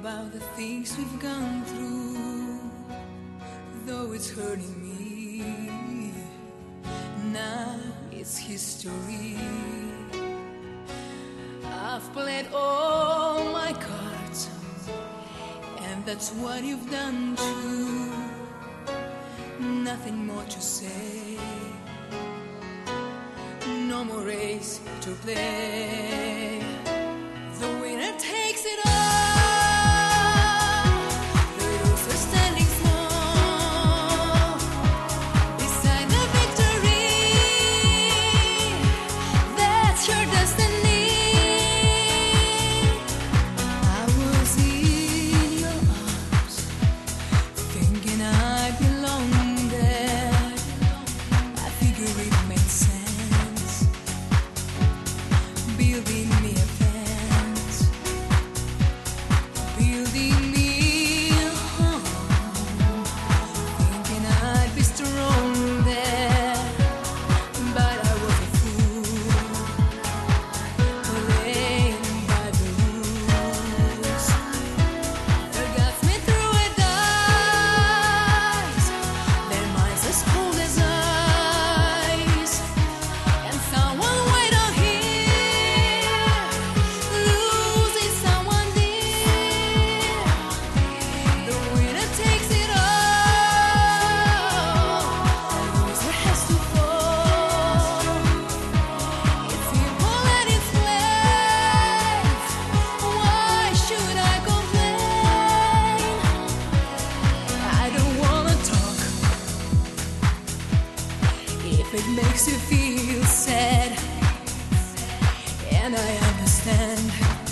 about the things we've gone through, though it's hurting me. Now it's history. I've played all my cards, and that's what you've done too. Nothing more to say, no more race to play. The winner takes it all. The losers standing small beside the victory. That's your destiny. I was in your arms, thinking I belonged there. I figured it made sense, building me a fence, building me a home, thinking I'd be strong there. But I was a fool, playing by the rules. They got me through a dice, their minds as cold as ice. And someone wait on here, losing someone dear. The winner takes it all, the loser has to fall. It's simple and it's plain. Why should I complain? I don't wanna talk if it makes you feel sad, and I understand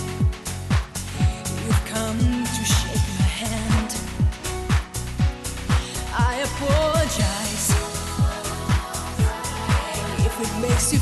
you've come to shake my hand. I apologize if it makes you